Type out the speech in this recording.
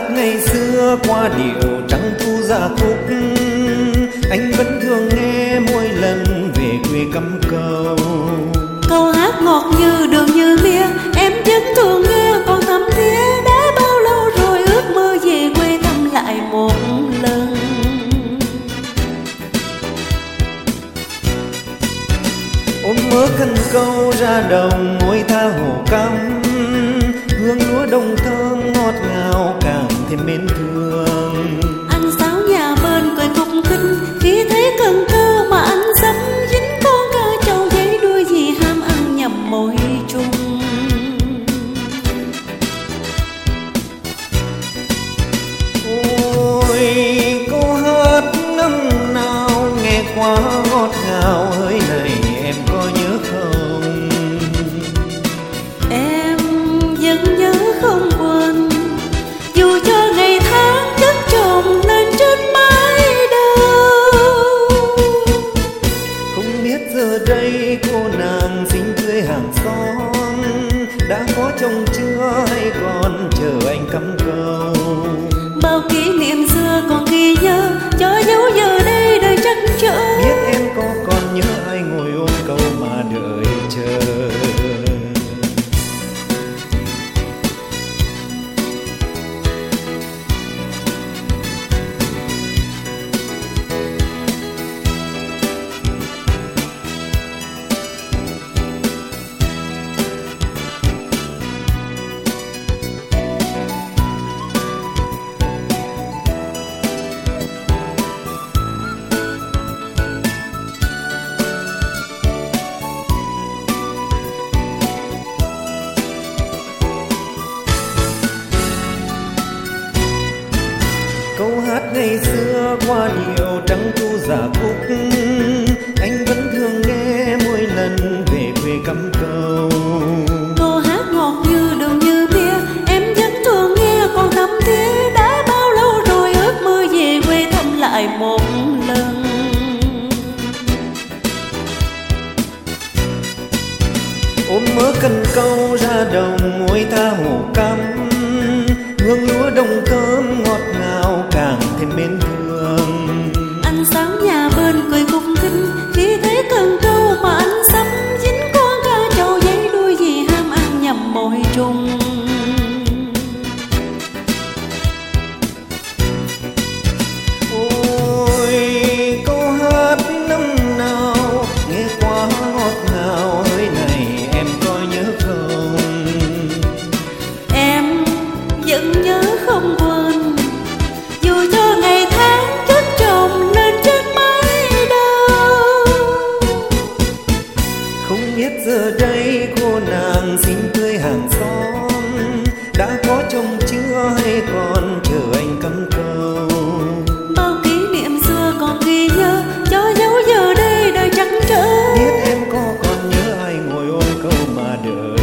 ngày xưa qua điệu trắng thu dạ khúc, anh vẫn thường nghe mỗi lần về quê cắm cầu. Câu hát ngọt như đường như mía, em vẫn thường nghe còn thầm thía. Đã bao lâu rồi ước mơ về quê thăm lại một lần. Ôm mớ cần câu ra đồng ngồi tha hồ cắm, hương lúa đồng thơm ngọt ngào càng thêm mến thương. Anh sáo nhà bên cười khúc khích khi thấy cần câu mà anh sắm dính con cá trâu giấy đuôi gì ham ăn nhầm mồi chung. Ôi câu hát năm nào nghe quá ngọt ngào, hơi này em có nhớ không? Em vẫn nhớ không quên, dù cho ngày tháng chất chồng lên trên mái đầu. Không biết giờ đây cô nàng xinh tươi hàng xóm đã có chồng chưa hay còn chờ anh cắm câu. Bao kỷ niệm xưa còn ghi nhớ, cho dấu giờ đây đời trắc trở. Biết em có còn nhớ ai ngồi ôm câu mà đợi chờ. Câu hát ngày xưa qua điệu trắng thu dạ khúc, anh vẫn thường nghe mỗi lần về quê cắm cầu. Câu hát ngọt như đường như bia, em vẫn thường nghe còn thầm thía. Đã bao lâu rồi ước mơ về quê thăm lại một lần. Ôm mớ cần câu ra đồng ngồi tha hồ cắm, hương lúa đồng thơm ngọt ngào càng thêm mến thương. Anh sáo nhà bên cười khúc khích khi thấy cần câu mà anh sắm dính con cá trâu giấy đuôi gì ham ăn nhầm mồi chung. Ôi câu hát năm nào nghe quá ngọt ngào, hơi này em có nhớ không? Em vẫn nhớ không quên, dù cho ngày tháng chất chồng lên trên mái đầu. Không biết giờ đây cô nàng xinh tươi hàng xóm đã có chồng chưa hay còn chờ anh cắm câu. Bao kỷ niệm xưa còn ghi nhớ, cho dấu giờ đây đời trắc trở. Biết em có còn nhớ ai ngồi ôm câu mà đợi